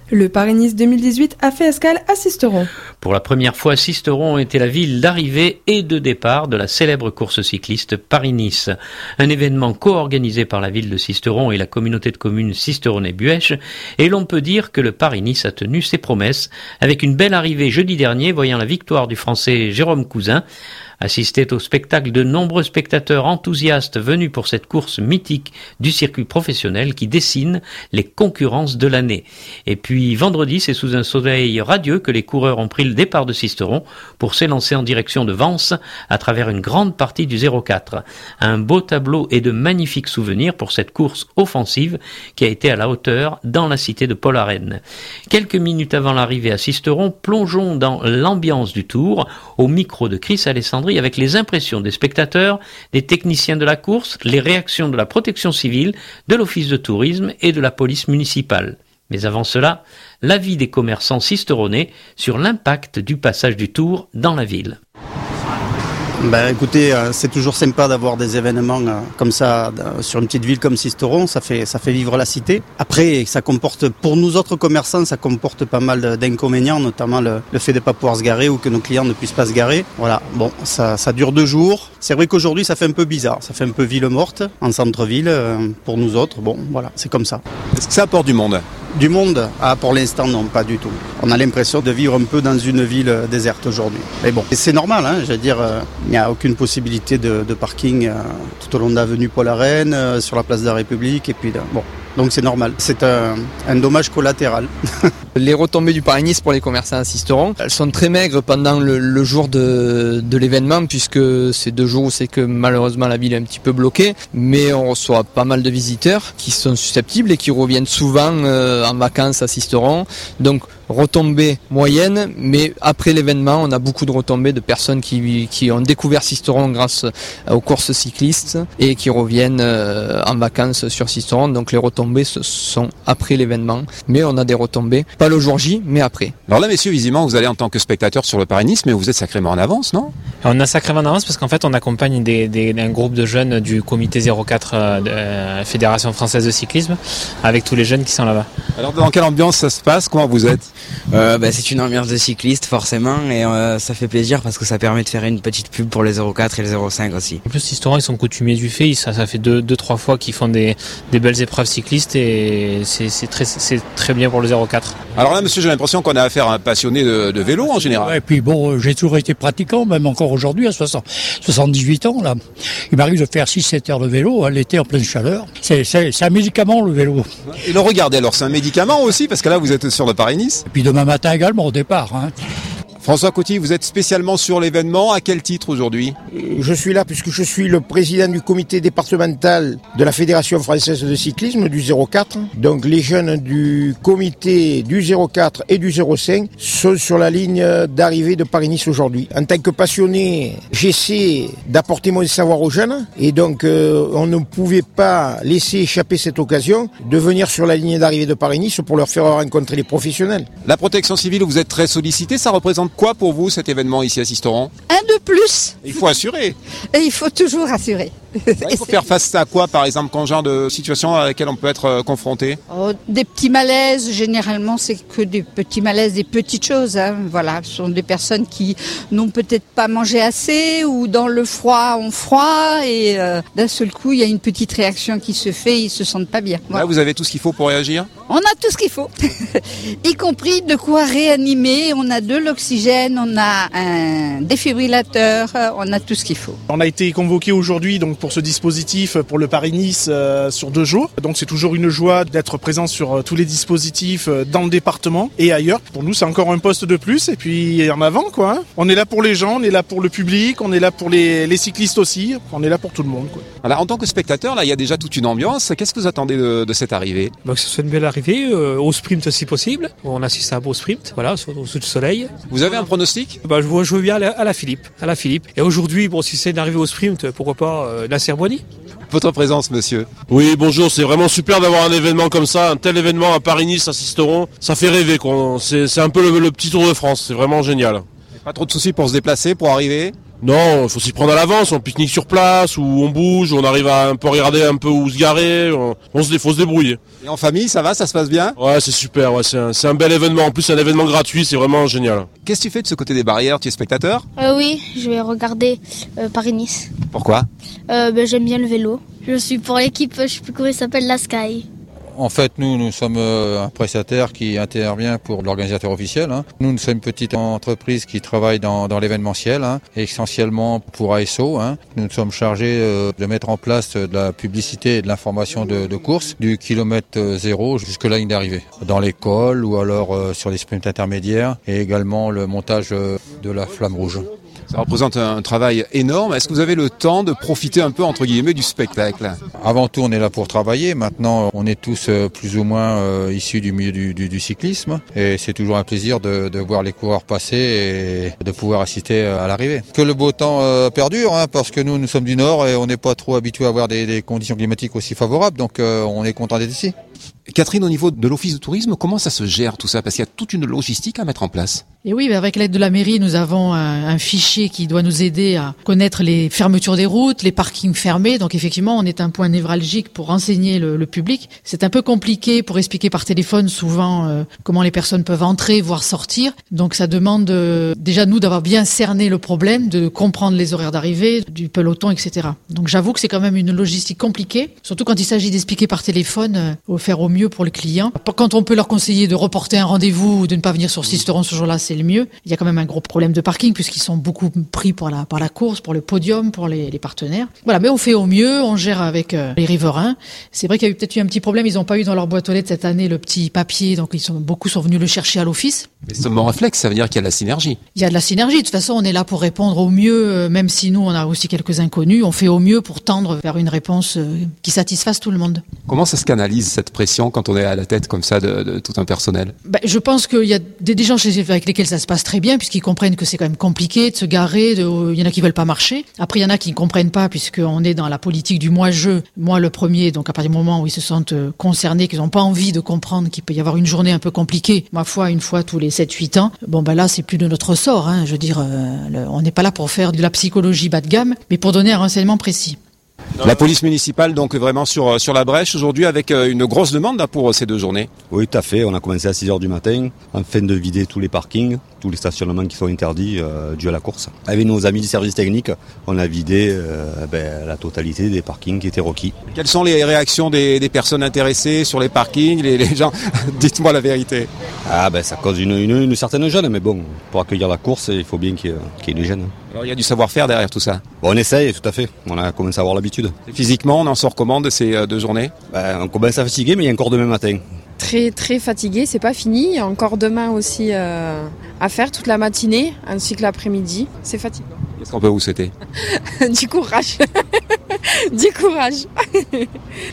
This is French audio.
Le Paris-Nice 2018 a fait escale à Sisteron. Pour la première fois, Sisteron était la ville d'arrivée et de départ de la célèbre course cycliste Paris-Nice. Un événement co-organisé par la ville de Sisteron et la communauté de communes Sisteron-et-Buèche. Et l'on peut dire que le Paris-Nice a tenu ses promesses avec une belle arrivée jeudi dernier voyant la victoire du Français Jérôme Cousin. Assistaient au spectacle de nombreux spectateurs enthousiastes venus pour cette course mythique du circuit professionnel qui dessine les concurrences de l'année. Et puis vendredi, c'est sous un soleil radieux que les coureurs ont pris le départ de Sisteron pour s'élancer en direction de Vence à travers une grande partie du 04. Un beau tableau et de magnifiques souvenirs pour cette course offensive qui a été à la hauteur dans la cité de Polarennes. Quelques minutes avant l'arrivée à Sisteron, plongeons dans l'ambiance du Tour au micro de Chris Alessandri avec les impressions des spectateurs, des techniciens de la course, les réactions de la protection civile, de l'office de tourisme et de la police municipale. Mais avant cela, l'avis des commerçants sisteronnais sur l'impact du passage du Tour dans la ville. Écoutez, c'est toujours sympa d'avoir des événements comme ça sur une petite ville comme Sisteron, ça fait vivre la cité. Après, ça comporte, pour nous autres commerçants, ça comporte pas mal d'inconvénients, notamment le fait de ne pas pouvoir se garer ou que nos clients ne puissent pas se garer. Voilà, bon, ça dure 2 jours. C'est vrai qu'aujourd'hui, ça fait un peu bizarre, ça fait un peu ville morte en centre-ville pour nous autres. Bon, voilà, c'est comme ça. Est-ce que ça apporte du monde ? Du monde? Pour l'instant, non, pas du tout. On a l'impression de vivre un peu dans une ville déserte aujourd'hui. Mais bon, c'est normal, je veux dire, il n'y a aucune possibilité de parking tout au long de l'avenue Polarennes, sur la place de la République, et puis bon. Donc c'est normal, c'est un dommage collatéral. Les retombées du Paris-Nice pour les commerçants à Sisteron, elles sont très maigres pendant le jour de l'événement, puisque c'est 2 jours où c'est que malheureusement la ville est un petit peu bloquée, mais on reçoit pas mal de visiteurs qui sont susceptibles et qui reviennent souvent en vacances à Sisteron. Donc retombées moyennes, mais après l'événement, on a beaucoup de retombées de personnes qui ont découvert Sisteron grâce aux courses cyclistes et qui reviennent en vacances sur Sisteron. Donc les retombées ce sont après l'événement, mais on a des retombées, pas le jour J, mais après. Alors là, messieurs, visiblement, vous allez en tant que spectateur sur le Paris-Nice, mais vous êtes sacrément en avance, non ? On a sacrément en avance parce qu'en fait, on accompagne un groupe de jeunes du comité 04 Fédération Française de Cyclisme, avec tous les jeunes qui sont là-bas. Alors, dans quelle ambiance ça se passe ? Comment vous êtes ? C'est une ambiance de cycliste, forcément, et ça fait plaisir parce que ça permet de faire une petite pub pour les 04 et les 05 aussi. En plus, ces restaurants, ils sont coutumiers du fait, ça fait 2-3 fois qu'ils font des belles épreuves cyclistes et c'est très bien pour le 04. Alors là, monsieur, j'ai l'impression qu'on a affaire à un passionné de vélo en général. Ouais, et puis bon, j'ai toujours été pratiquant, même encore aujourd'hui, à 78 ans, là. Il m'arrive de faire 6-7 heures de vélo, l'été en pleine chaleur. C'est un médicament, le vélo. Et le regarder, alors c'est un médicament aussi, parce que là, vous êtes sur le Paris-Nice. Et puis demain matin également, au départ. François Coty, vous êtes spécialement sur l'événement. À quel titre aujourd'hui ? Je suis là puisque je suis le président du comité départemental de la Fédération Française de Cyclisme du 04. Donc les jeunes du comité du 04 et du 05 sont sur la ligne d'arrivée de Paris-Nice aujourd'hui. En tant que passionné, j'essaie d'apporter mon savoir aux jeunes et donc on ne pouvait pas laisser échapper cette occasion de venir sur la ligne d'arrivée de Paris-Nice pour leur faire rencontrer les professionnels. La protection civile, vous êtes très sollicité, ça représente quoi pour vous cet événement ici à Sisteron ? Un de plus. Il faut assurer. Et il faut toujours assurer. Il faut faire face à quoi, par exemple, quel genre de situation à laquelle on peut être confronté ? Des petits malaises, généralement c'est que des petits malaises, des petites choses. Voilà, ce sont des personnes qui n'ont peut-être pas mangé assez ou dans le froid ont froid et d'un seul coup il y a une petite réaction qui se fait, ils se sentent pas bien. Voilà. Là, vous avez tout ce qu'il faut pour réagir ? On a tout ce qu'il faut, y compris de quoi réanimer, on a de l'oxygène, on a un défibrillateur, on a tout ce qu'il faut. On a été convoqués aujourd'hui donc pour ce dispositif pour le Paris-Nice sur 2 jours. Donc c'est toujours une joie d'être présent sur tous les dispositifs dans le département et ailleurs. Pour nous c'est encore un poste de plus et puis en avant quoi. On est là pour les gens, on est là pour le public, on est là pour les cyclistes aussi, on est là pour tout le monde quoi. Alors en tant que spectateur, là il y a déjà toute une ambiance. Qu'est-ce que vous attendez de cette arrivée ? Que ce soit une belle arrivée, au sprint si possible. On assiste à un beau sprint, voilà, sous le soleil. Vous avez un pronostic ? Je veux bien à la Philippe. Et aujourd'hui, si c'est d'arriver au sprint, pourquoi pas Nasser Boigny ? Votre présence, monsieur. Oui, bonjour, c'est vraiment super d'avoir un événement comme ça, un tel événement à Paris-Nice, à Sisteron. Ça fait rêver, quoi. C'est un peu le petit Tour de France, c'est vraiment génial. Pas trop de soucis pour se déplacer, pour arriver? Non, il faut s'y prendre à l'avance, on pique-nique sur place, ou on bouge, on arrive à un peu regarder un peu où se garer, faut se débrouiller. Et en famille, ça va, ça se passe bien? Ouais, c'est super, ouais, c'est un bel événement, en plus c'est un événement gratuit, c'est vraiment génial. Qu'est-ce que tu fais de ce côté des barrières? Tu es spectateur? Oui, je vais regarder Paris-Nice. Pourquoi? J'aime bien le vélo. Je suis pour l'équipe, je sais plus comment il s'appelle, la Sky. En fait, nous sommes un prestataire qui intervient pour l'organisateur officiel. Nous sommes une petite entreprise qui travaille dans l'événementiel, essentiellement pour ASO. Nous sommes chargés de mettre en place de la publicité et de l'information de course du kilomètre zéro jusqu'à la ligne d'arrivée. Dans l'école ou alors sur les sprints intermédiaires et également le montage de la flamme rouge. Ça représente un travail énorme. Est-ce que vous avez le temps de profiter un peu, entre guillemets, du spectacle? Avant tout, on est là pour travailler. Maintenant, on est tous plus ou moins issus du milieu du cyclisme. Et c'est toujours un plaisir de voir les coureurs passer et de pouvoir assister à l'arrivée. Que le beau temps perdure, parce que nous sommes du Nord et on n'est pas trop habitués à avoir des conditions climatiques aussi favorables. Donc, on est content d'être ici. Catherine, au niveau de l'Office de tourisme, comment ça se gère tout ça? Parce qu'il y a toute une logistique à mettre en place. Et oui, avec l'aide de la mairie, nous avons un fichier qui doit nous aider à connaître les fermetures des routes, les parkings fermés. Donc effectivement, on est un point névralgique pour renseigner le public. C'est un peu compliqué pour expliquer par téléphone souvent comment les personnes peuvent entrer, voire sortir. Donc ça demande déjà nous d'avoir bien cerné le problème, de comprendre les horaires d'arrivée, du peloton, etc. Donc j'avoue que c'est quand même une logistique compliquée, surtout quand il s'agit d'expliquer par téléphone, faire au mieux pour le client. Quand on peut leur conseiller de reporter un rendez-vous ou de ne pas venir sur Sisteron ce jour-là, c'est le mieux. Il y a quand même un gros problème de parking puisqu'ils sont beaucoup pris par la course, pour le podium, pour les partenaires. Voilà, mais on fait au mieux, on gère avec les riverains. C'est vrai qu'il y a peut-être eu un petit problème, ils n'ont pas eu dans leur boîte aux lettres cette année le petit papier, donc beaucoup sont venus le chercher à l'office. Mais c'est un bon réflexe, ça veut dire qu'il y a de la synergie. Il y a de la synergie, de toute façon on est là pour répondre au mieux, même si nous on a aussi quelques inconnus, on fait au mieux pour tendre vers une réponse qui satisfasse tout le monde. Comment ça se canalise cette pression quand on est à la tête comme ça de tout un personnel? Je pense qu'il y a des gens avec lesquels ça se passe très bien puisqu'ils comprennent que c'est quand même compliqué de se garer, il y en a qui veulent pas marcher. Après il y en a qui ne comprennent pas puisqu'on est dans la politique du moi-je, moi le premier, donc à partir du moment où ils se sentent concernés, qu'ils n'ont pas envie de comprendre qu'il peut y avoir une journée un peu compliquée, ma foi une fois tous les 7-8 ans, là c'est plus de notre sort, je veux dire, on n'est pas là pour faire de la psychologie bas de gamme, mais pour donner un renseignement précis. La police municipale donc vraiment sur la brèche aujourd'hui avec une grosse demande pour ces 2 journées. Oui, tout à fait. On a commencé à 6h du matin afin de vider tous les parkings, tous les stationnements qui sont interdits dus à la course. Avec nos amis du service technique, on a vidé la totalité des parkings qui étaient requis. Quelles sont les réactions des personnes intéressées sur les parkings, les gens? Dites-moi la vérité. Ça cause une certaine gêne, mais bon, pour accueillir la course, il faut bien qu'il y ait une gêne. Alors il y a du savoir-faire derrière tout ça. On essaye, tout à fait. On a commencé à avoir l'habitude. Physiquement, on en sort comment de ces 2 journées? On commence à fatiguer, mais il y a encore demain matin. Très très fatigué, c'est pas fini. Il y a encore demain aussi à faire toute la matinée, ainsi que l'après-midi. C'est fatigant. Qu'est-ce qu'on peut vous souhaiter? Du courage. Du courage.